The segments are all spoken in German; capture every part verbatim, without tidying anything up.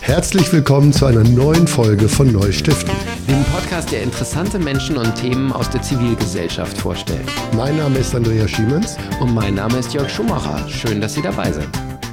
Herzlich willkommen zu einer neuen Folge von Neustiften, dem Podcast, der interessante Menschen und Themen aus der Zivilgesellschaft vorstellt. Mein Name ist Andreas Schiemens und mein Name ist Jörg Schumacher. Schön, dass Sie dabei sind.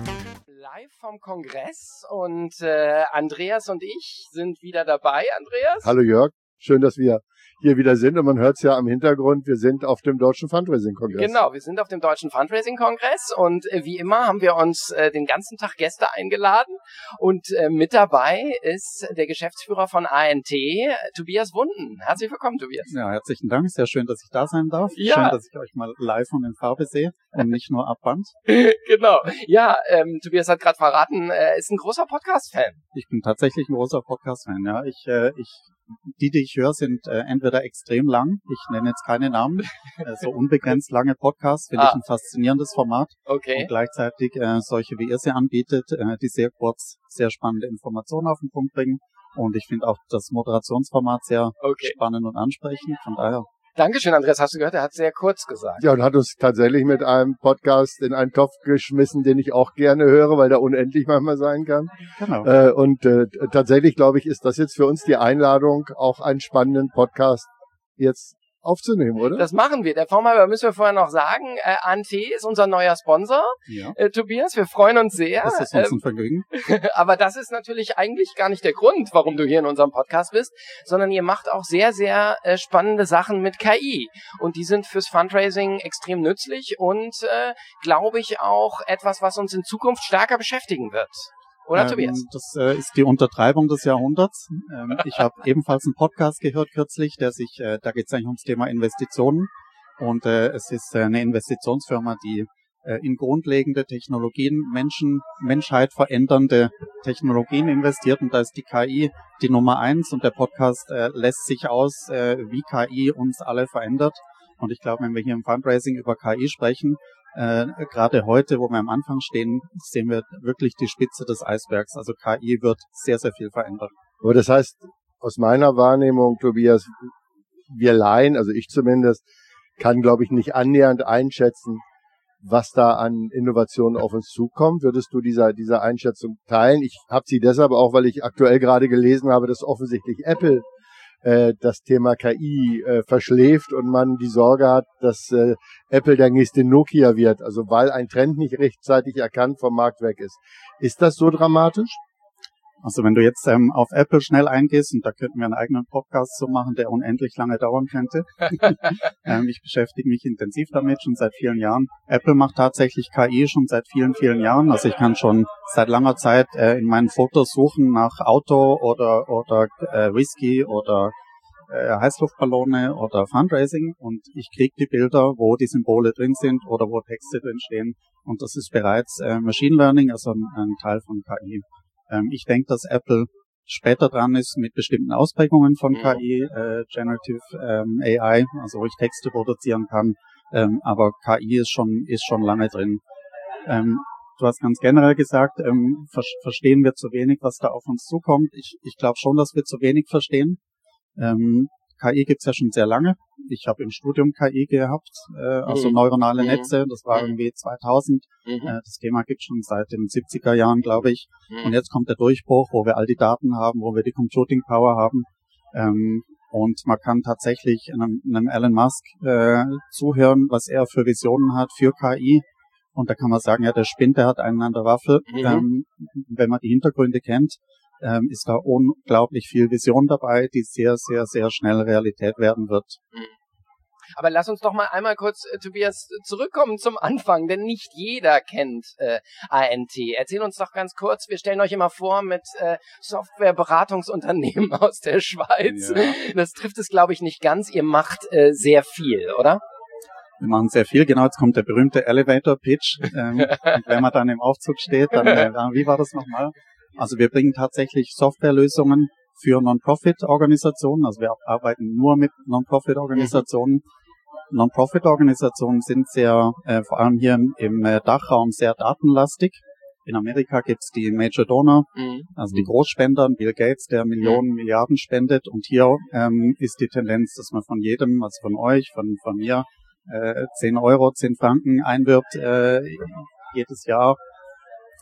Live vom Kongress und äh, Andreas und ich sind wieder dabei. Andreas? Hallo Jörg, schön, dass wir hier wieder sind und man hört es ja am Hintergrund, wir sind auf dem Deutschen Fundraising-Kongress. Genau, wir sind auf dem Deutschen Fundraising-Kongress und äh, wie immer haben wir uns äh, den ganzen Tag Gäste eingeladen und äh, mit dabei ist der Geschäftsführer von A N T, Tobias Wunden. Herzlich willkommen, Tobias. Ja, herzlichen Dank, sehr schön, dass ich da sein darf. Ja. Schön, dass ich euch mal live und in Farbe sehe und nicht nur ab Band. Genau, ja, ähm, Tobias hat gerade verraten, er ist ein großer Podcast-Fan. Ich bin tatsächlich ein großer Podcast-Fan, ja. Ich, äh, ich Die, die ich höre, sind äh, entweder extrem lang, ich nenne jetzt keine Namen, äh, so unbegrenzt lange Podcasts, finde ah. ich ein faszinierendes Format. Okay. Und gleichzeitig äh, solche, wie ihr sie anbietet, äh, die sehr kurz, sehr spannende Informationen auf den Punkt bringen. Und ich finde auch das Moderationsformat sehr okay. spannend und ansprechend, von daher. Dankeschön, Andreas. Hast du gehört? Er hat sehr kurz gesagt. Ja, und hat uns tatsächlich mit einem Podcast in einen Topf geschmissen, den ich auch gerne höre, weil der unendlich manchmal sein kann. Genau. Äh, und äh, tatsächlich, glaube ich, ist das jetzt für uns die Einladung, auch einen spannenden Podcast jetzt aufzunehmen, oder? Das machen wir. Der Form halber müssen wir vorher noch sagen, äh, A N T ist unser neuer Sponsor. Ja. Äh, Tobias, wir freuen uns sehr. Das ist uns ähm, ein Vergnügen. Aber das ist natürlich eigentlich gar nicht der Grund, warum du hier in unserem Podcast bist, sondern ihr macht auch sehr, sehr äh, spannende Sachen mit K I. Und die sind fürs Fundraising extrem nützlich und, äh, glaube ich, auch etwas, was uns in Zukunft stärker beschäftigen wird. Oder, ähm, Tobias? Das äh, ist die Untertreibung des Jahrhunderts. Ähm, ich habe ebenfalls einen Podcast gehört kürzlich, der sich, äh, da geht es eigentlich ums Thema Investitionen. Und äh, es ist äh, eine Investitionsfirma, die äh, in grundlegende Technologien, Menschen, Menschheit verändernde Technologien investiert. Und da ist die K I die Nummer eins. Und der Podcast äh, lässt sich aus, äh, wie K I uns alle verändert. Und ich glaube, wenn wir hier im Fundraising über K I sprechen, Äh, gerade heute, wo wir am Anfang stehen, sehen wir wirklich die Spitze des Eisbergs. Also K I wird sehr, sehr viel verändern. Aber das heißt, aus meiner Wahrnehmung, Tobias, wir Laien, also ich zumindest, kann, glaube ich, nicht annähernd einschätzen, was da an Innovationen auf uns zukommt. Würdest du dieser, dieser Einschätzung teilen? Ich habe sie deshalb auch, weil ich aktuell gerade gelesen habe, dass offensichtlich Apple das Thema K I äh, verschläft und man die Sorge hat, dass äh, Apple der nächste Nokia wird, also weil ein Trend nicht rechtzeitig erkannt vom Markt weg ist. Ist das so dramatisch? Also wenn du jetzt ähm, auf Apple schnell eingehst, und da könnten wir einen eigenen Podcast so machen, der unendlich lange dauern könnte. ähm, ich beschäftige mich intensiv damit, schon seit vielen Jahren. Apple macht tatsächlich K I schon seit vielen, vielen Jahren. Also ich kann schon seit langer Zeit äh, in meinen Fotos suchen nach Auto oder oder äh, Whisky oder äh, Heißluftballone oder Fundraising und ich kriege die Bilder, wo die Symbole drin sind oder wo Texte drin stehen. Und das ist bereits äh, Machine Learning, also ein, ein Teil von K I. Ähm, ich denke, dass Apple später dran ist mit bestimmten Ausprägungen von K I, äh, Generative ähm, A I, also wo ich Texte produzieren kann. Ähm, aber K I ist schon ist schon lange drin. Ähm, du hast ganz generell gesagt, ähm, ver- verstehen wir zu wenig, was da auf uns zukommt. Ich, ich glaube schon, dass wir zu wenig verstehen. Ähm, K I gibt's ja schon sehr lange. Ich habe im Studium K I gehabt, äh, also mhm. neuronale mhm. Netze. Das war mhm. irgendwie zweitausend. Mhm. Äh, das Thema gibt's schon seit den siebziger Jahren, glaube ich. Mhm. Und jetzt kommt der Durchbruch, wo wir all die Daten haben, wo wir die Computing Power haben. Ähm, und man kann tatsächlich einem, einem Elon Musk äh, zuhören, was er für Visionen hat für K I. Und da kann man sagen, ja, der spinnt, der hat einen an der Waffel. Mhm. Ähm, wenn man die Hintergründe kennt, ähm, ist da unglaublich viel Vision dabei, die sehr, sehr, sehr schnell Realität werden wird. Aber lass uns doch mal einmal kurz, äh, Tobias, zurückkommen zum Anfang, denn nicht jeder kennt äh, A N T. Erzähl uns doch ganz kurz, wir stellen euch immer vor mit äh, Softwareberatungsunternehmen aus der Schweiz. Ja. Das trifft es, glaube ich, nicht ganz. Ihr macht äh, sehr viel, oder? Wir machen sehr viel, genau, jetzt kommt der berühmte Elevator-Pitch. Ähm, und wenn man dann im Aufzug steht, dann, äh, wie war das nochmal? Also wir bringen tatsächlich Softwarelösungen für Non-Profit-Organisationen. Also wir arbeiten nur mit Non-Profit-Organisationen. Mhm. Non-Profit-Organisationen sind sehr, äh, vor allem hier im, im äh, Dachraum, sehr datenlastig. In Amerika gibt's die Major Donor, mhm. also die Großspender, Bill Gates, der Millionen, mhm. Milliarden spendet. Und hier ähm, ist die Tendenz, dass man von jedem, also von euch, von, von mir, äh, zehn Euro, zehn Franken einwirbt äh, jedes Jahr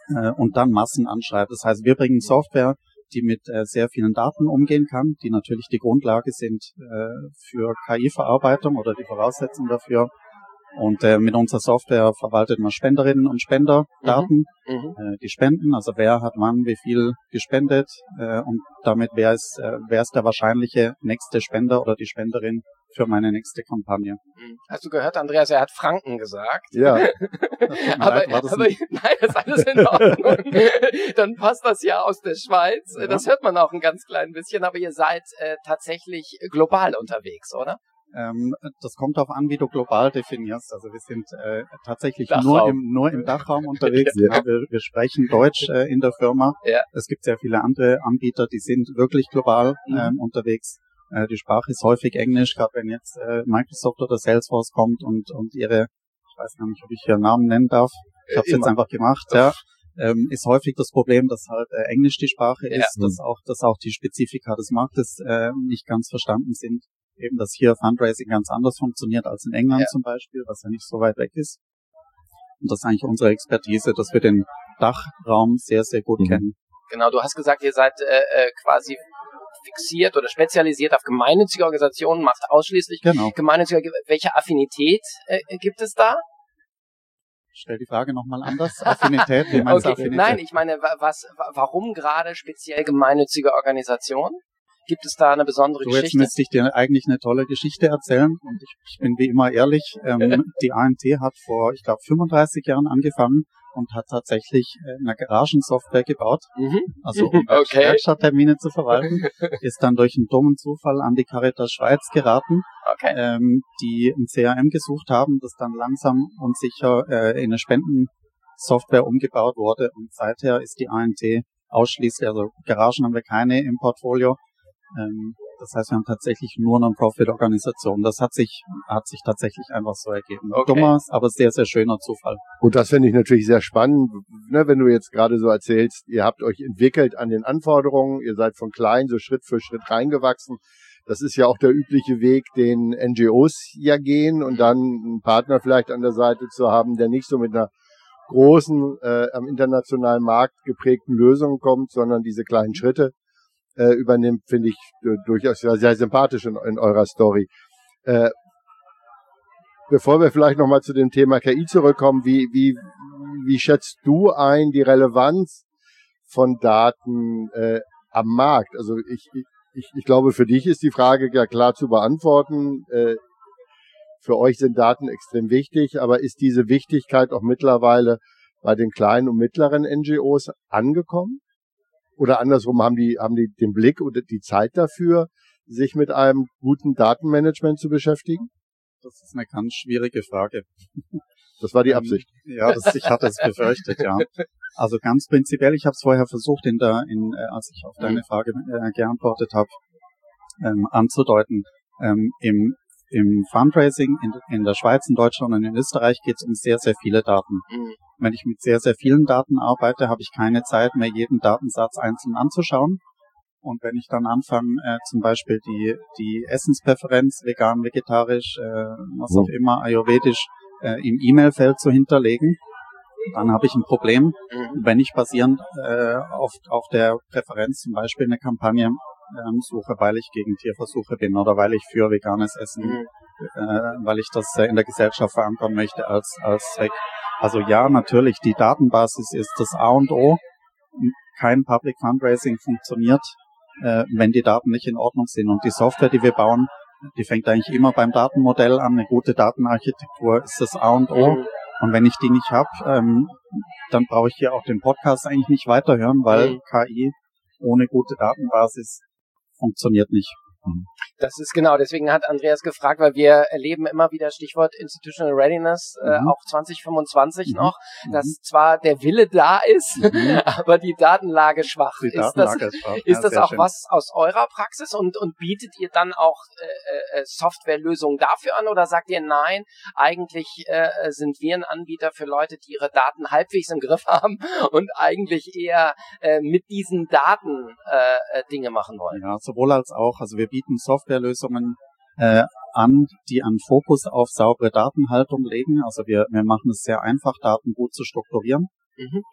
äh, und dann Massen anschreibt. Das heißt, wir bringen Software, die mit äh, sehr vielen Daten umgehen kann, die natürlich die Grundlage sind äh, für K I-Verarbeitung oder die Voraussetzung dafür. Und äh, mit unserer Software verwaltet man Spenderinnen und Spenderdaten, mhm. Mhm. Äh, die Spenden, also wer hat wann wie viel gespendet äh, und damit wer ist, äh, wer ist der wahrscheinliche nächste Spender oder die Spenderin für meine nächste Kampagne. Hast du gehört, Andreas, er hat Franken gesagt. Ja. aber, leid, aber nein, das ist alles in Ordnung. Dann passt das ja aus der Schweiz. Ja. Das hört man auch ein ganz klein bisschen, aber ihr seid äh, tatsächlich global unterwegs, oder? Ähm, das kommt darauf an, wie du global definierst. Also wir sind äh, tatsächlich Dachraum. nur im, nur im Dachraum unterwegs. Ja. Ja, wir, wir sprechen Deutsch äh, in der Firma. Ja. Es gibt sehr viele andere Anbieter, die sind wirklich global mhm. ähm, unterwegs. Äh, die Sprache ist häufig Englisch, gerade wenn jetzt äh, Microsoft oder Salesforce kommt und und ihre, ich weiß gar nicht, ob ich hier Namen nennen darf. Ich habe es jetzt einfach gemacht. Ja. Ähm, ist häufig das Problem, dass halt äh, Englisch die Sprache ist, ja. dass auch dass auch die Spezifika des Marktes äh, nicht ganz verstanden sind. Eben, dass hier Fundraising ganz anders funktioniert als in England ja. zum Beispiel, was ja nicht so weit weg ist. Und das ist eigentlich unsere Expertise, dass wir den Dachraum sehr, sehr gut mhm. kennen. Genau, du hast gesagt, ihr seid äh, quasi fixiert oder spezialisiert auf gemeinnützige Organisationen, macht ausschließlich genau. gemeinnützige. Welche Affinität äh, gibt es da? Stell die Frage nochmal anders. Affinität, wie meinst okay. du Affinität? Nein, ich meine, was, warum gerade speziell gemeinnützige Organisationen? Gibt es da eine besondere du, Geschichte? Jetzt müsste ich dir eigentlich eine tolle Geschichte erzählen. Und ich, ich bin wie immer ehrlich. Ähm, die A N T hat vor, ich glaube, fünfunddreißig Jahren angefangen und hat tatsächlich eine Garagensoftware gebaut. Mhm. Also um okay. Werkstatttermine zu verwalten. Ist dann durch einen dummen Zufall an die Caritas Schweiz geraten, okay. ähm, die ein C R M gesucht haben, das dann langsam und sicher äh, in eine Spendensoftware umgebaut wurde. Und seither ist die A N T ausschließlich, also Garagen haben wir keine im Portfolio. Das heißt, wir haben tatsächlich nur Non-Profit-Organisationen. Das hat sich hat sich tatsächlich einfach so ergeben. Okay. Dummer, aber sehr, sehr schöner Zufall. Und das finde ich natürlich sehr spannend, ne, wenn du jetzt gerade so erzählst, ihr habt euch entwickelt an den Anforderungen, ihr seid von klein so Schritt für Schritt reingewachsen. Das ist ja auch der übliche Weg, den N G Os ja gehen und dann einen Partner vielleicht an der Seite zu haben, der nicht so mit einer großen, äh, am internationalen Markt geprägten Lösung kommt, sondern diese kleinen Schritte Äh, übernimmt, finde ich äh, durchaus sehr, sehr sympathisch in, in eurer Story. Äh, bevor wir vielleicht nochmal zu dem Thema K I zurückkommen, wie, wie, wie schätzt du ein die Relevanz von Daten äh, am Markt? Also ich, ich, ich glaube, für dich ist die Frage ja klar zu beantworten. Äh, für euch sind Daten extrem wichtig, aber ist diese Wichtigkeit auch mittlerweile bei den kleinen und mittleren N G Os angekommen? Oder andersrum, haben die, haben die den Blick oder die Zeit dafür, sich mit einem guten Datenmanagement zu beschäftigen? Das ist eine ganz schwierige Frage. Das war die Absicht. Ähm, ja, das, ich hatte es befürchtet, ja. Also ganz prinzipiell, ich habe es vorher versucht, in der, in, äh, als ich auf deine Frage äh, geantwortet habe, ähm, anzudeuten. Ähm, im, Im Fundraising in, in der Schweiz, in Deutschland und in Österreich geht es um sehr, sehr viele Daten. Mhm. Wenn ich mit sehr, sehr vielen Daten arbeite, habe ich keine Zeit mehr, jeden Datensatz einzeln anzuschauen. Und wenn ich dann anfange, äh, zum Beispiel die die Essenspräferenz, vegan, vegetarisch, äh, was auch immer, ayurvedisch, äh, im E-Mail-Feld zu hinterlegen, dann habe ich ein Problem, mhm. wenn ich basierend äh, auf auf der Präferenz zum Beispiel eine Kampagne ähm, suche, weil ich gegen Tierversuche bin oder weil ich für veganes Essen, mhm. äh, weil ich das äh, in der Gesellschaft verankern möchte als als Zweck. Also ja, natürlich, die Datenbasis ist das A und O. Kein Public Fundraising funktioniert, äh, wenn die Daten nicht in Ordnung sind. Und die Software, die wir bauen, die fängt eigentlich immer beim Datenmodell an. Eine gute Datenarchitektur ist das A und O. Und wenn ich die nicht habe, ähm, dann brauche ich hier auch den Podcast eigentlich nicht weiterhören, weil K I ohne gute Datenbasis funktioniert nicht. Das ist genau, deswegen hat Andreas gefragt, weil wir erleben immer wieder Stichwort Institutional Readiness, äh, mhm. auch zwanzig fünfundzwanzig mhm. noch, dass mhm. zwar der Wille da ist, mhm. aber die Datenlage schwach. Die ist Datenlage das, ist schwach. Ist ja, das auch schön. Was aus eurer Praxis und, und bietet ihr dann auch äh, äh, Softwarelösungen dafür an oder sagt ihr nein, eigentlich äh, sind wir ein Anbieter für Leute, die ihre Daten halbwegs im Griff haben und eigentlich eher äh, mit diesen Daten äh, Dinge machen wollen? Ja, sowohl als auch. Also wir bieten Softwarelösungen äh, an, die einen Fokus auf saubere Datenhaltung legen. Also wir, wir machen es sehr einfach, Daten gut zu strukturieren. Mhm.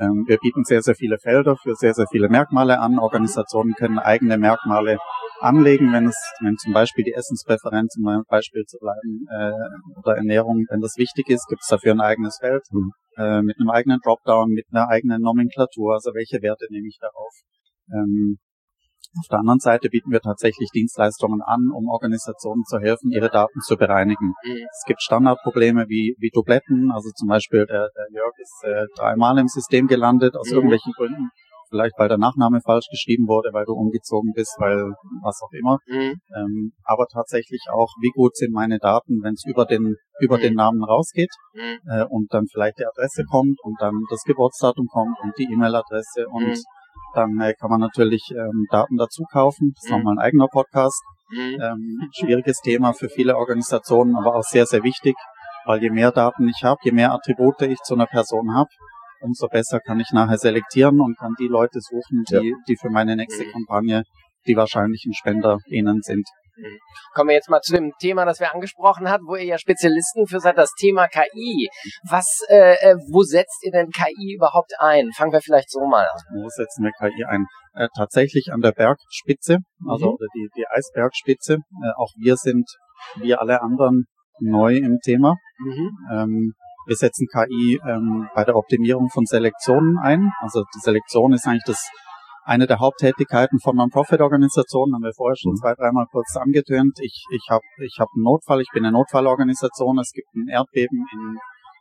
Ähm, wir bieten sehr, sehr viele Felder für sehr, sehr viele Merkmale an. Organisationen können eigene Merkmale anlegen, wenn es, wenn zum Beispiel die Essenspräferenz, um beim Beispiel zu bleiben, äh, oder Ernährung, wenn das wichtig ist, gibt es dafür ein eigenes Feld, mhm. äh, mit einem eigenen Dropdown, mit einer eigenen Nomenklatur, also welche Werte nehme ich darauf. Ähm, auf der anderen Seite bieten wir tatsächlich Dienstleistungen an, um Organisationen zu helfen, ihre Daten zu bereinigen. Mhm. Es gibt Standardprobleme wie, wie Dubletten, also zum Beispiel der, der Jörg ist äh, dreimal im System gelandet, aus mhm. irgendwelchen Gründen. Vielleicht, weil der Nachname falsch geschrieben wurde, weil du umgezogen bist, weil was auch immer. Mhm. Ähm, aber tatsächlich auch, wie gut sind meine Daten, wenn es über den über mhm. den Namen rausgeht mhm. äh, und dann vielleicht die Adresse kommt und dann das Geburtsdatum kommt und die E-Mail-Adresse und mhm. dann äh, kann man natürlich ähm, Daten dazu kaufen. Das ist mhm. nochmal ein eigener Podcast. Mhm. Ähm, schwieriges Thema für viele Organisationen, aber auch sehr, sehr wichtig, weil je mehr Daten ich habe, je mehr Attribute ich zu einer Person habe, umso besser kann ich nachher selektieren und kann die Leute suchen, die, ja. die für meine nächste mhm. Kampagne die wahrscheinlichen SpenderInnen sind. Mhm. Kommen wir jetzt mal zu dem Thema, das wir angesprochen haben, wo ihr ja Spezialisten für seid, das Thema K I. Was, äh, wo setzt ihr denn K I überhaupt ein? Fangen wir vielleicht so mal an. Wo setzen wir K I ein? Äh, tatsächlich an der Bergspitze, also mhm. oder die, die Eisbergspitze. Äh, auch wir sind, wie alle anderen, neu im Thema. Mhm. Ähm, Wir setzen K I ähm, bei der Optimierung von Selektionen ein. Also die Selektion ist eigentlich das eine der Haupttätigkeiten von Non-Profit-Organisationen. Haben wir vorher schon zwei, dreimal kurz angetönt. Ich ich habe ich hab einen Notfall, ich bin eine Notfallorganisation. Es gibt ein Erdbeben in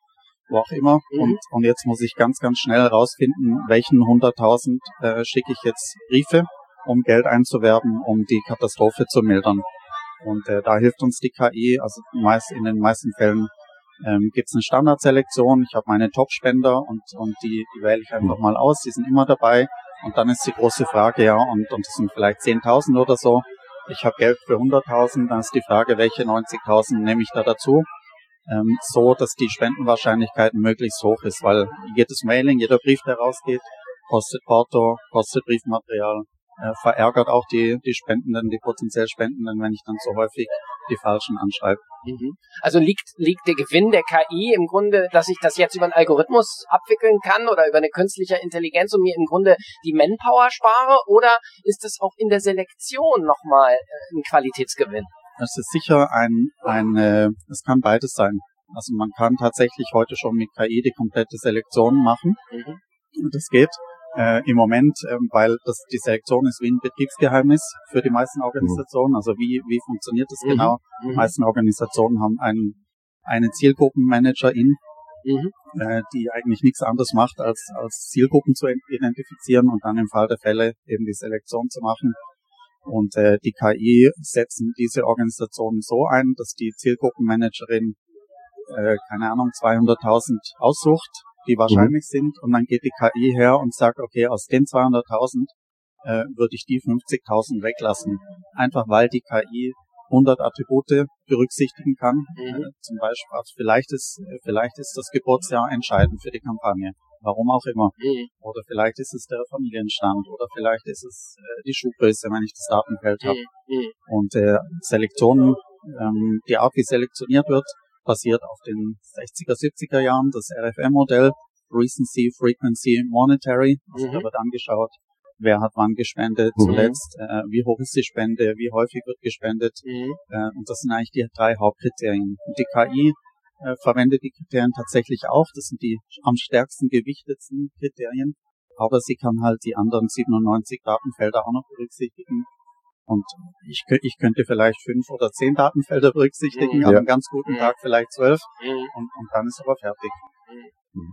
wo auch immer. Mhm. Und und jetzt muss ich ganz, ganz schnell rausfinden, welchen hunderttausend äh, schicke ich jetzt Briefe, um Geld einzuwerben, um die Katastrophe zu mildern. Und äh, da hilft uns die K I, also meist in den meisten Fällen Ähm, gibt es eine Standardselektion. Ich habe meine Top-Spender und und die die wähle ich einfach mal aus. Die sind immer dabei. Und dann ist die große Frage, ja, und und das sind vielleicht zehntausend oder so. Ich habe Geld für hunderttausend. Dann ist die Frage, welche neunzigtausend nehme ich da dazu? Ähm, so, dass die Spendenwahrscheinlichkeit möglichst hoch ist, weil jedes Mailing, jeder Brief, der rausgeht, kostet Porto, kostet Briefmaterial, äh, verärgert auch die die Spendenden, die potenziell Spendenden, wenn ich dann so häufig die falschen anschreibe. Mhm. Also liegt liegt der Gewinn der K I im Grunde, dass ich das jetzt über einen Algorithmus abwickeln kann oder über eine künstliche Intelligenz und mir im Grunde die Manpower spare, oder ist es auch in der Selektion nochmal äh, ein Qualitätsgewinn? Es ist sicher ein, ein äh, es kann beides sein. Also man kann tatsächlich heute schon mit K I die komplette Selektion machen. Mhm. Das geht. Äh, im Moment, ähm, weil das die Selektion ist wie ein Betriebsgeheimnis für die meisten Organisationen. Also wie wie funktioniert das mhm. genau? Mhm. Die meisten Organisationen haben einen einen Zielgruppenmanagerin, mhm. äh, die eigentlich nichts anderes macht, als als Zielgruppen zu identifizieren und dann im Fall der Fälle eben die Selektion zu machen. Und äh, die K I setzen diese Organisationen so ein, dass die Zielgruppenmanagerin äh, keine Ahnung zweihunderttausend aussucht, die wahrscheinlich mhm. sind, und dann geht die K I her und sagt, okay, aus den zweihunderttausend äh, würde ich die fünfzigtausend weglassen. Einfach weil die K I hundert Attribute berücksichtigen kann. Mhm. Äh, zum Beispiel, also vielleicht ist vielleicht ist das Geburtsjahr entscheidend für die Kampagne. Warum auch immer. Mhm. Oder vielleicht ist es der Familienstand. Oder vielleicht ist es äh, die Schuhgröße, wenn ich das Datenfeld habe. Mhm. Und äh, Selektionen, ähm, die Art, wie selektioniert wird, basiert auf den sechziger, siebziger Jahren, das R F M-Modell, Recency, Frequency, Monetary. Also mhm. da wird angeschaut, wer hat wann gespendet mhm. zuletzt, äh, wie hoch ist die Spende, wie häufig wird gespendet. Mhm. Äh, und das sind eigentlich die drei Hauptkriterien. Und die K I äh, verwendet die Kriterien tatsächlich auch. Das sind die am stärksten gewichtetsten Kriterien. Aber sie kann halt die anderen siebenundneunzig Datenfelder auch noch berücksichtigen. Und ich, ich könnte vielleicht fünf oder zehn Datenfelder berücksichtigen, mhm. an einem ganz guten Tag vielleicht zwölf, mhm. und, und dann ist aber fertig. Mhm.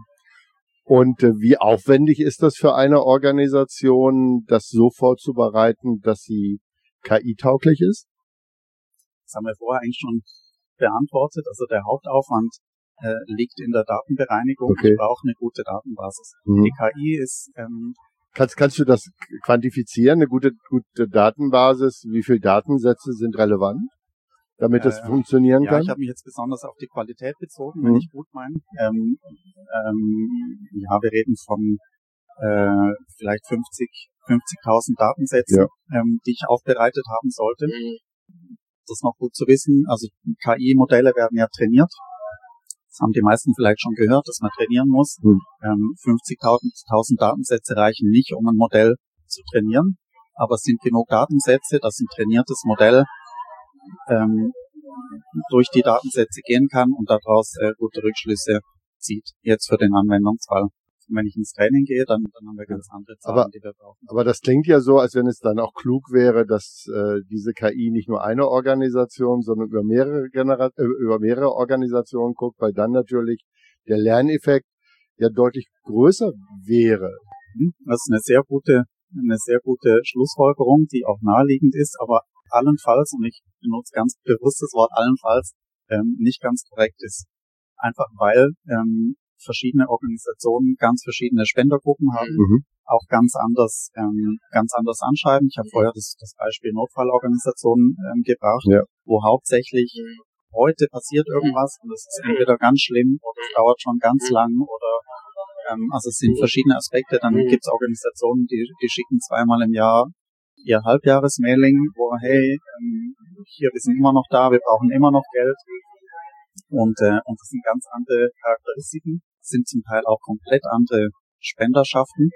Und äh, wie aufwendig ist das für eine Organisation, das so vorzubereiten, dass sie K I-tauglich ist? Das haben wir vorher eigentlich schon beantwortet. Also der Hauptaufwand äh, liegt in der Datenbereinigung. Okay. Ich brauche eine gute Datenbasis. Mhm. Die K I ist... Ähm, Kannst, kannst du das quantifizieren, eine gute, gute Datenbasis? Wie viele Datensätze sind relevant, damit das äh, funktionieren ja, kann? Ja, ich habe mich jetzt besonders auf die Qualität bezogen, wenn mhm. ich gut meine. Ähm, ähm, ja, wir reden von äh, vielleicht fünfzig, fünfzigtausend Datensätzen, ja. ähm, die ich aufbereitet haben sollte. Mhm. Das ist noch gut zu wissen. Also K I-Modelle werden ja trainiert. Das haben die meisten vielleicht schon gehört, dass man trainieren muss. Hm. Ähm, fünfzigtausend Datensätze reichen nicht, um ein Modell zu trainieren, aber es sind genug Datensätze, dass ein trainiertes Modell ähm, durch die Datensätze gehen kann und daraus äh, gute Rückschlüsse zieht. Jetzt für den Anwendungsfall. Und wenn ich ins Training gehe, dann, dann haben wir ganz andere Zahlen, aber, die wir brauchen. Aber das klingt ja so, als wenn es dann auch klug wäre, dass äh, diese K I nicht nur eine Organisation, sondern über mehrere Genera- äh, über mehrere Organisationen guckt, weil dann natürlich der Lerneffekt ja deutlich größer wäre. Das ist eine sehr gute, eine sehr gute Schlussfolgerung, die auch naheliegend ist, aber allenfalls, und ich benutze ganz bewusst das Wort allenfalls, ähm, nicht ganz korrekt ist. Einfach weil ähm, verschiedene Organisationen ganz verschiedene Spendergruppen haben, mhm. auch ganz anders ähm, ganz anders anschreiben. Ich habe vorher das, das Beispiel Notfallorganisationen ähm, gebracht, ja. wo hauptsächlich mhm. heute passiert irgendwas und das ist entweder ganz schlimm oder es dauert schon ganz lang oder ähm, also es sind verschiedene Aspekte. Dann mhm. gibt es Organisationen, die, die schicken zweimal im Jahr ihr Halbjahresmailing, wo hey, ähm, hier, wir sind immer noch da, wir brauchen immer noch Geld. Und, äh, und das sind ganz andere Charakteristiken, sind zum Teil auch komplett andere Spenderschaften.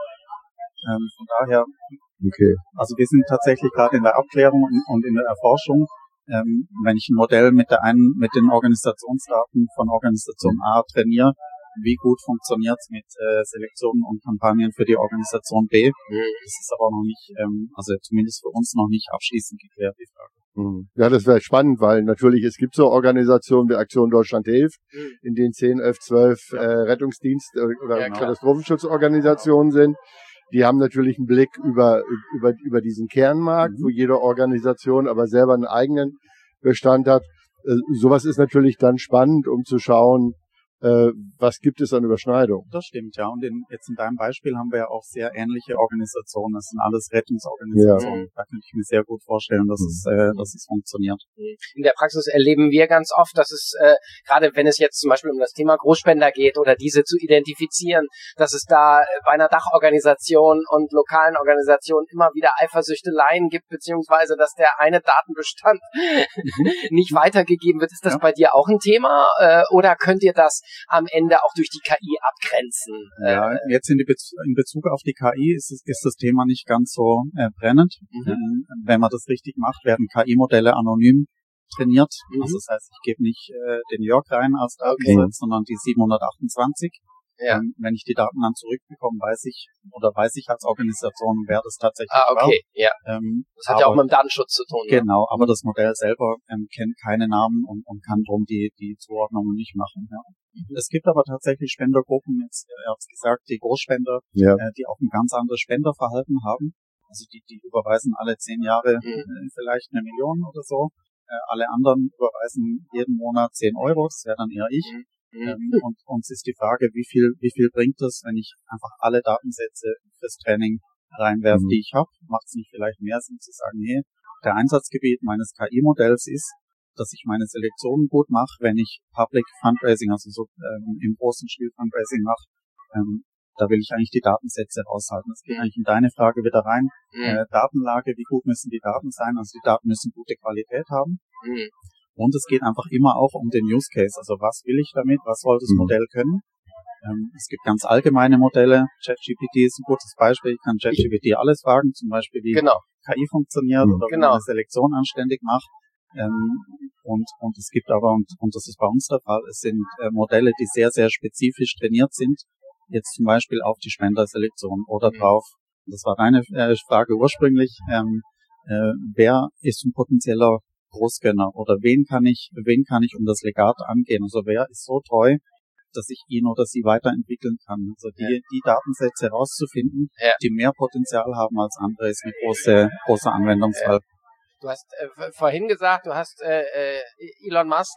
Ähm, von daher, okay. Also wir sind tatsächlich gerade in der Abklärung und, und in der Erforschung. Ähm, wenn ich ein Modell mit der einen, mit den Organisationsdaten von Organisation A trainiere, wie gut funktioniert es mit äh, Selektionen und Kampagnen für die Organisation B? Mhm. Das ist aber noch nicht, ähm, also zumindest für uns noch nicht abschließend geklärt, die Frage. Ja, das wäre spannend, weil natürlich, es gibt so Organisationen wie Aktion Deutschland hilft, in denen zehn, elf, zwölf äh, Rettungsdienst- oder ja, Katastrophenschutzorganisationen sind. Die haben natürlich einen Blick über über über diesen Kernmarkt, mhm. wo jede Organisation aber selber einen eigenen Bestand hat. Äh, sowas ist natürlich dann spannend, um zu schauen, äh, was gibt es an Überschneidung. Das stimmt, ja. Und in, jetzt in deinem Beispiel haben wir ja auch sehr ähnliche Organisationen. Das sind alles Rettungsorganisationen. Ja. Da kann ich mir sehr gut vorstellen, dass mhm. es, äh, dass es funktioniert. In der Praxis erleben wir ganz oft, dass es, äh, gerade wenn es jetzt zum Beispiel um das Thema Großspender geht oder diese zu identifizieren, dass es da bei einer Dachorganisation und lokalen Organisationen immer wieder Eifersüchteleien gibt, beziehungsweise dass der eine Datenbestand mhm. nicht weitergegeben wird. Ist das ja. bei dir auch ein Thema? Äh, oder könnt ihr das am Ende auch durch die K I abgrenzen? Ja, äh, jetzt in, die Bez- in Bezug auf die K I ist, es, ist das Thema nicht ganz so äh, brennend. Mhm. Ähm, wenn man das richtig macht, werden K I-Modelle anonym trainiert. Mhm. Also das heißt, ich gebe nicht äh, den Jörg rein als Datensatz, okay. sondern die siebenhundertachtundzwanzig. Ja. Ähm, wenn ich die Daten dann zurückbekomme, weiß ich oder weiß ich als Organisation, wer das tatsächlich ah, okay. war. Ja. Ähm, das hat aber, ja auch mit dem Datenschutz zu tun. Genau, ne? Aber das Modell selber ähm, kennt keine Namen und, und kann drum die die Zuordnungen nicht machen. Ja. Mhm. Es gibt aber tatsächlich Spendergruppen, jetzt ihr habt es gesagt, die Großspender, ja. äh, die auch ein ganz anderes Spenderverhalten haben. Also die die überweisen alle zehn Jahre mhm. äh, vielleicht eine Million oder so. Äh, alle anderen überweisen jeden Monat zehn Euro, das wäre dann eher ich. Mhm. Ähm, und uns ist die Frage, wie viel wie viel bringt das, wenn ich einfach alle Datensätze fürs Training reinwerfe, mhm. die ich habe? Macht es nicht vielleicht mehr Sinn zu sagen, nee, der Einsatzgebiet meines K I-Modells ist, dass ich meine Selektionen gut mache, wenn ich Public Fundraising, also so ähm, im großen Stil Fundraising mache, ähm, da will ich eigentlich die Datensätze raushalten. Das geht eigentlich in deine Frage wieder rein. Mhm. Äh, Datenlage, wie gut müssen die Daten sein? Also die Daten müssen gute Qualität haben. Mhm. Und es geht einfach immer auch um den Use Case. Also was will ich damit? Was soll das mhm. Modell können? Ähm, es gibt ganz allgemeine Modelle. ChatGPT ist ein gutes Beispiel. Ich kann ChatGPT alles fragen, zum Beispiel wie genau. K I funktioniert mhm. oder wie genau. man eine Selektion anständig macht. Ähm, und, und es gibt aber, und, und das ist bei uns der Fall, es sind äh, Modelle, die sehr, sehr spezifisch trainiert sind. Jetzt zum Beispiel auf die Spenderselektion oder mhm. drauf. Das war deine äh, Frage ursprünglich. Ähm, äh, wer ist ein potenzieller Großgönner oder wen kann ich, wen kann ich um das Legat angehen? Also wer ist so treu, dass ich ihn oder sie weiterentwickeln kann? Also die, ja. die Datensätze herauszufinden, ja. die mehr Potenzial haben als andere, ist eine große, große Anwendungsfall. Ja. Du hast äh, vorhin gesagt, du hast äh, äh, Elon Musk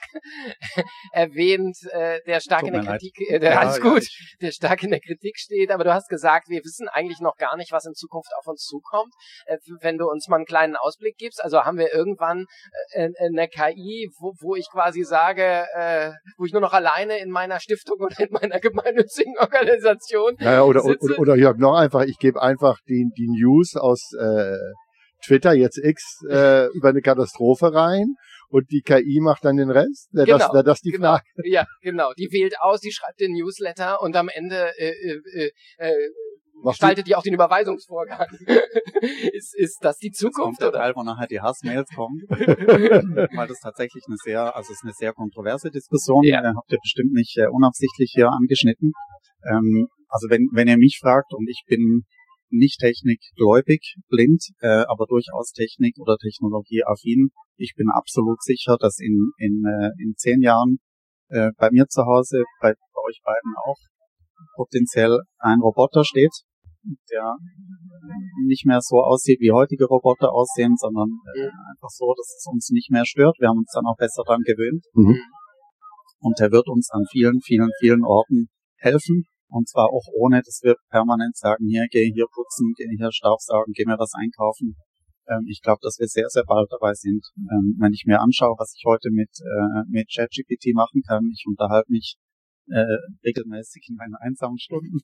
erwähnt, äh, der stark in der Kritik, äh, der, ja, alles ja, gut, ich, der stark in der Kritik steht, aber du hast gesagt, wir wissen eigentlich noch gar nicht, was in Zukunft auf uns zukommt. Äh, wenn du uns mal einen kleinen Ausblick gibst, also haben wir irgendwann äh, eine K I, wo, wo ich quasi sage, äh, wo ich nur noch alleine in meiner Stiftung oder in meiner gemeinnützigen Organisation naja, oder, sitze. Oder, oder, oder ja, noch einfach, ich gebe einfach die, die News aus äh, Twitter, jetzt X, äh, über eine Katastrophe rein und die K I macht dann den Rest? Wäre Genau, das, wär das die genau. Frage? Ja, genau. Die wählt aus, die schreibt den Newsletter und am Ende äh, äh, äh, gestaltet die auch den Überweisungsvorgang. ist, ist das die Zukunft? Das kommt der oder? Teil, wo nachher die Hassmails kommen. Weil das tatsächlich eine sehr, also es ist eine sehr kontroverse Diskussion. Ja. Äh, habt ihr bestimmt nicht äh, unabsichtlich hier angeschnitten. Ähm, also wenn, wenn ihr mich fragt, und ich bin nicht technikgläubig, blind, äh, aber durchaus Technik- oder Technologieaffin. Ich bin absolut sicher, dass in, in, äh, in zehn Jahren äh, bei mir zu Hause, bei, bei euch beiden auch, potenziell ein Roboter steht, der nicht mehr so aussieht, wie heutige Roboter aussehen, sondern äh, einfach so, dass es uns nicht mehr stört. Wir haben uns dann auch besser daran gewöhnt. Mhm. Und der wird uns an vielen, vielen, vielen Orten helfen. Und zwar auch ohne, dass wir permanent sagen, hier, geh hier putzen, geh hier Staubsaugen, geh mir was einkaufen. Ähm, ich glaube, dass wir sehr, sehr bald dabei sind. Ähm, wenn ich mir anschaue, was ich heute mit, äh, mit ChatGPT machen kann, ich unterhalte mich äh, regelmäßig in meinen einsamen Stunden,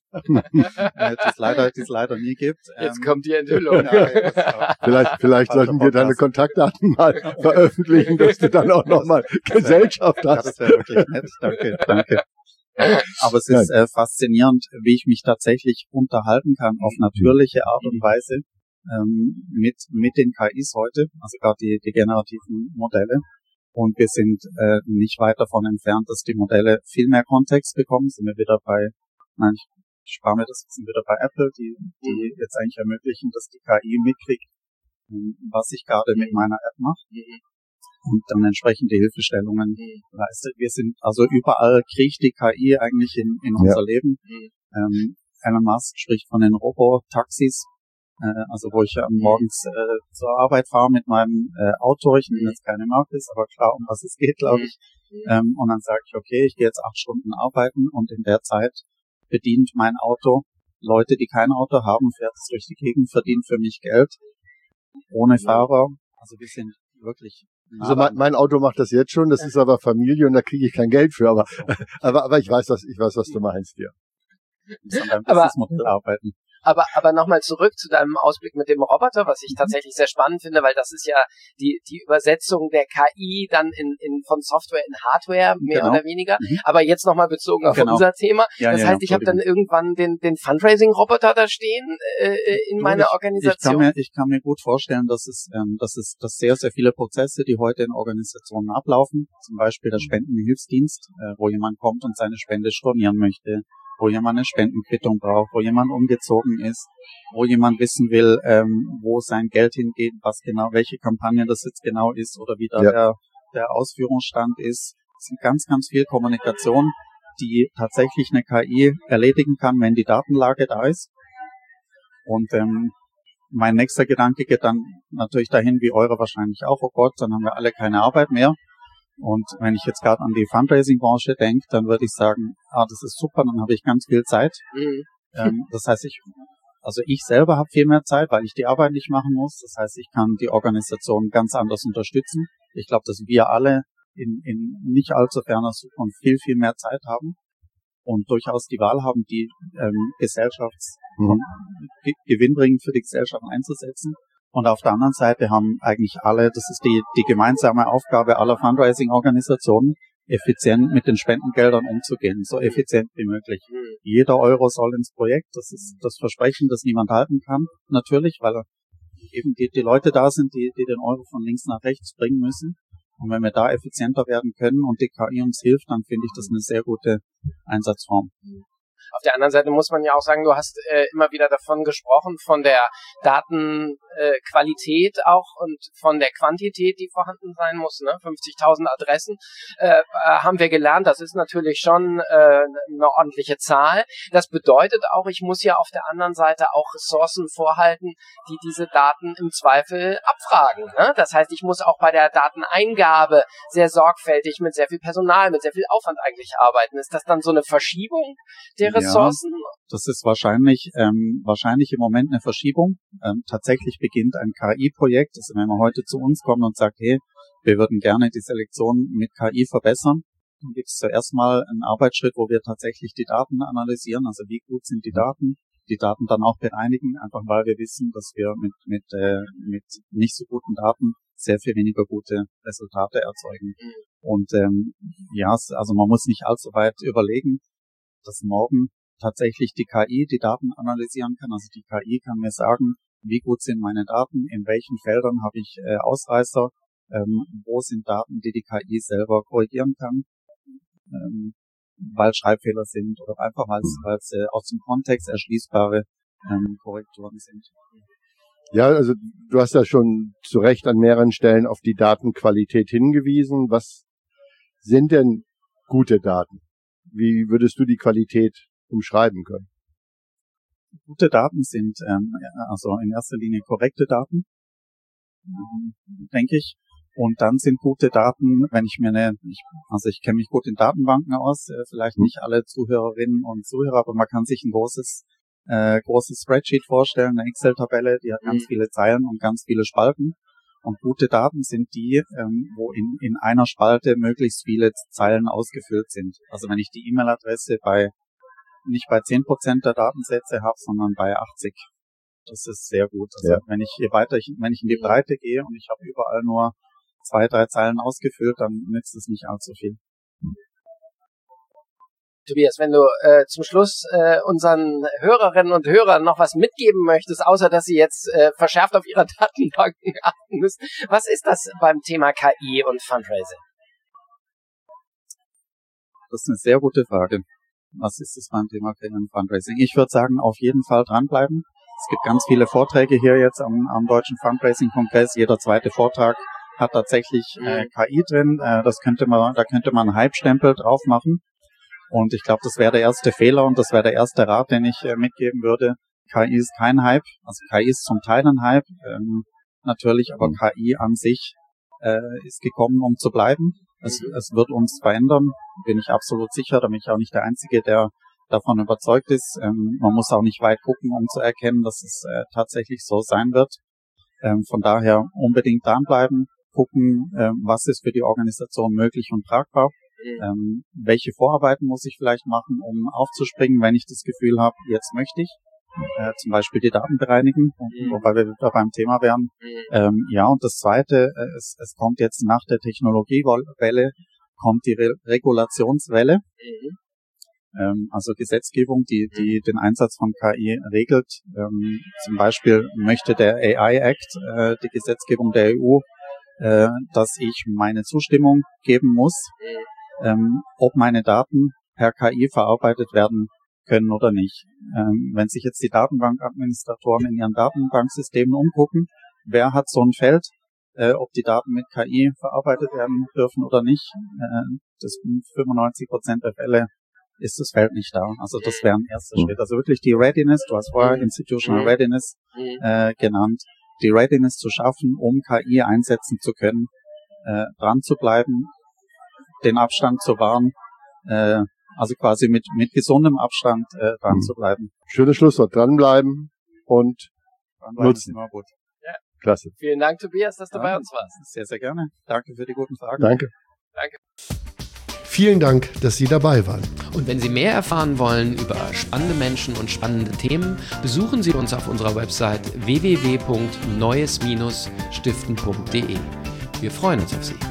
äh, die es leider, die es leider nie gibt. Jetzt Ähm, kommt die Enthüllung. ja, jetzt auch. Vielleicht, vielleicht Falscher sollten wir deine Podcast. Kontaktdaten mal veröffentlichen, dass du dann auch nochmal Gesellschaft Ja, hast. das wäre wirklich nett. Danke, danke. Aber es ist äh, faszinierend, wie ich mich tatsächlich unterhalten kann auf natürliche Art und Weise ähm, mit mit den K Is heute, also gerade die, die generativen Modelle. Und wir sind äh, nicht weit davon entfernt, dass die Modelle viel mehr Kontext bekommen. Sind wir wieder bei, nein, ich, ich spare mir das, sind wieder bei Apple, die die jetzt eigentlich ermöglichen, dass die K I mitkriegt, ähm, was ich gerade mit meiner App mache. Und dann entsprechende Hilfestellungen leistet. Wir sind, also überall kriegt die K I eigentlich in, in Ja. unser Leben. Ähm, Elon Musk spricht von den Robotaxis, äh, also wo ich ja morgens äh, zur Arbeit fahre mit meinem äh, Auto. Ich nehme jetzt keine Marke, ist aber klar, um was es geht, glaube ich. Ähm, und dann sage ich, okay, ich gehe jetzt acht Stunden arbeiten und in der Zeit bedient mein Auto Leute, die kein Auto haben, fährt es durch die Gegend, verdient für mich Geld, ohne Fahrer. Also wir sind wirklich Also mein, mein Auto macht das jetzt schon, das ist aber Familie und da kriege ich kein Geld für, aber, aber, aber ich weiß, was, ich weiß, was du meinst, ja. an einem Aber- Businessmodell arbeiten. Aber, aber nochmal zurück zu deinem Ausblick mit dem Roboter, was ich tatsächlich sehr spannend finde, weil das ist ja die, die Übersetzung der K I dann in, in, von Software in Hardware, mehr Genau. oder weniger. Mhm. Aber jetzt nochmal bezogen auf Genau. unser Thema. Ja, das ja, heißt, ich habe dann Entschuldigung. irgendwann den, den Fundraising-Roboter da stehen äh, in Du, meiner ich, Organisation. Ich kann, mir, ich kann mir gut vorstellen, dass es, ähm, dass es, dass sehr, sehr viele Prozesse, die heute in Organisationen ablaufen, zum Beispiel der Spendenhilfsdienst, äh, wo jemand kommt und seine Spende stornieren möchte, wo jemand eine Spendenquittung braucht, wo jemand umgezogen ist, wo jemand wissen will, ähm, wo sein Geld hingeht, was genau, welche Kampagne das jetzt genau ist oder wie da Ja. der, der Ausführungsstand ist. Es sind ganz, ganz viel Kommunikation, die tatsächlich eine K I erledigen kann, wenn die Datenlage da ist. Und ähm, mein nächster Gedanke geht dann natürlich dahin, wie eure wahrscheinlich auch, oh Gott, dann haben wir alle keine Arbeit mehr. Und wenn ich jetzt gerade an die Fundraising-Branche denke, dann würde ich sagen, ah, das ist super, dann habe ich ganz viel Zeit. Mhm. Ähm, das heißt, ich, also ich selber habe viel mehr Zeit, weil ich die Arbeit nicht machen muss. Das heißt, ich kann die Organisation ganz anders unterstützen. Ich glaube, dass wir alle in, in nicht allzu ferner Zukunft viel, viel mehr Zeit haben und durchaus die Wahl haben, die ähm, Gesellschafts- und ge- gewinnbringend für die Gesellschaft einzusetzen. Und auf der anderen Seite haben eigentlich alle, das ist die, die gemeinsame Aufgabe aller Fundraising-Organisationen, effizient mit den Spendengeldern umzugehen, so effizient wie möglich. Mhm. Jeder Euro soll ins Projekt, das ist das Versprechen, das niemand halten kann, natürlich, weil eben die, die Leute da sind, die, die den Euro von links nach rechts bringen müssen. Und wenn wir da effizienter werden können und die K I uns hilft, dann finde ich das eine sehr gute Einsatzform. Auf der anderen Seite muss man ja auch sagen, du hast äh, immer wieder davon gesprochen, von der Datenqualität äh, auch und von der Quantität, die vorhanden sein muss, ne? fünfzigtausend Adressen äh, haben wir gelernt, das ist natürlich schon äh, eine ordentliche Zahl. Das bedeutet auch, ich muss ja auf der anderen Seite auch Ressourcen vorhalten, die diese Daten im Zweifel abfragen. Ne? Das heißt, ich muss auch bei der Dateneingabe sehr sorgfältig mit sehr viel Personal, mit sehr viel Aufwand eigentlich arbeiten. Ist das dann so eine Verschiebung der Ressourcen? Ja, das ist wahrscheinlich ähm, wahrscheinlich im Moment eine Verschiebung. Ähm, tatsächlich beginnt ein K I-Projekt. Also wenn man heute zu uns kommt und sagt, hey, wir würden gerne die Selektion mit K I verbessern, dann gibt es zuerst mal einen Arbeitsschritt, wo wir tatsächlich die Daten analysieren. Also wie gut sind die Daten? Die Daten dann auch bereinigen, einfach weil wir wissen, dass wir mit mit äh, mit nicht so guten Daten sehr viel weniger gute Resultate erzeugen. Und ähm, ja, also man muss nicht allzu weit überlegen, dass morgen tatsächlich die K I die Daten analysieren kann. Also die K I kann mir sagen, wie gut sind meine Daten, in welchen Feldern habe ich äh, Ausreißer, ähm, wo sind Daten, die die K I selber korrigieren kann, ähm, weil Schreibfehler sind oder einfach weil es äh, aus dem Kontext erschließbare ähm, Korrekturen sind. Ja, also du hast ja schon zu Recht an mehreren Stellen auf die Datenqualität hingewiesen. Was sind denn gute Daten? Wie würdest du die Qualität umschreiben können? Gute Daten sind ähm, also in erster Linie korrekte Daten, ähm, denke ich. Und dann sind gute Daten, wenn ich mir eine, ich, also ich kenne mich gut in Datenbanken aus, äh, vielleicht nicht alle Zuhörerinnen und Zuhörer, aber man kann sich ein großes äh, großes Spreadsheet vorstellen, eine Excel-Tabelle, die hat ganz viele Zeilen und ganz viele Spalten. Und gute Daten sind die, ähm, wo in, in einer Spalte möglichst viele Zeilen ausgefüllt sind. Also wenn ich die E-Mail-Adresse bei nicht bei zehn Prozent der Datensätze habe, sondern bei achtzig. Das ist sehr gut. Also ja. wenn ich hier weiter, wenn ich in die Breite gehe und ich habe überall nur zwei, drei Zeilen ausgefüllt, dann nützt es nicht allzu viel. Tobias, wenn du äh, zum Schluss äh, unseren Hörerinnen und Hörern noch was mitgeben möchtest, außer dass sie jetzt äh, verschärft auf ihre Datenbanken achten müssen, was ist das beim Thema K I und Fundraising? Das ist eine sehr gute Frage. Was ist es beim Thema K I und Fundraising? Ich würde sagen, auf jeden Fall dranbleiben. Es gibt ganz viele Vorträge hier jetzt am, am Deutschen Fundraising-Kongress. Jeder zweite Vortrag hat tatsächlich äh, K I drin. Äh, das könnte man, da könnte man einen Hype-Stempel drauf machen. Und ich glaube, das wäre der erste Fehler und das wäre der erste Rat, den ich äh, mitgeben würde. K I ist kein Hype. Also K I ist zum Teil ein Hype, ähm, natürlich, aber K I an sich äh, ist gekommen, um zu bleiben. Es, es wird uns verändern, bin ich absolut sicher. Da bin ich auch nicht der Einzige, der davon überzeugt ist. Ähm, man muss auch nicht weit gucken, um zu erkennen, dass es äh, tatsächlich so sein wird. Ähm, von daher unbedingt dranbleiben, gucken, äh, was ist für die Organisation möglich und tragbar. Ähm, welche Vorarbeiten muss ich vielleicht machen, um aufzuspringen, wenn ich das Gefühl habe, jetzt möchte ich äh, zum Beispiel die Daten bereinigen, mhm. wobei wir da beim Thema wären. Mhm. Ähm, ja, und das Zweite, äh, es, es kommt jetzt nach der Technologiewelle, kommt die Re- Regulationswelle, mhm. ähm, also Gesetzgebung, die, die den Einsatz von K I regelt. Ähm, zum Beispiel möchte der A I Act, äh, die Gesetzgebung der E U, äh, dass ich meine Zustimmung geben muss, mhm. Ähm, ob meine Daten per K I verarbeitet werden können oder nicht. Ähm, wenn sich jetzt die Datenbankadministratoren in ihren Datenbanksystemen umgucken, wer hat so ein Feld, äh, ob die Daten mit K I verarbeitet werden dürfen oder nicht, äh, das fünfundneunzig Prozent der Fälle ist das Feld nicht da. Also das wäre ein erster Schritt. Also wirklich die Readiness, du hast vorher Institutional Readiness äh, genannt, die Readiness zu schaffen, um K I einsetzen zu können, äh, dran zu bleiben, den Abstand zu wahren, äh, also quasi mit mit gesundem Abstand äh, dran mhm. zu bleiben. Schönes Schlusswort, dranbleiben und dranbleiben nutzen. Immer gut. Ja. Klasse. Vielen Dank, Tobias, dass du ja, bei uns warst. Sehr, sehr gerne. Danke für die guten Fragen. Danke. Danke. Vielen Dank, dass Sie dabei waren. Und wenn Sie mehr erfahren wollen über spannende Menschen und spannende Themen, besuchen Sie uns auf unserer Website w w w punkt neues Bindestrich stiften punkt d e. Wir freuen uns auf Sie.